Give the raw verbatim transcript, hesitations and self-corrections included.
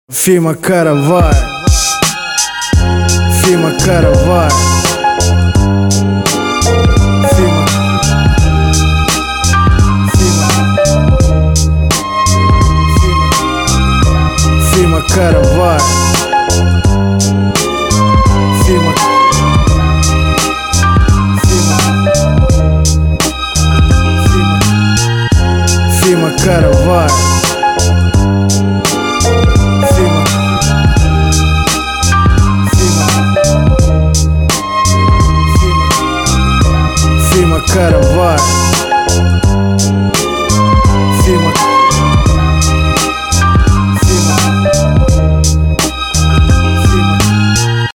Firma cara vai, firma cara vai, firma, firma, firma, firma cara vai, firma, firma, firma, firma cara vai. Firma cara vai.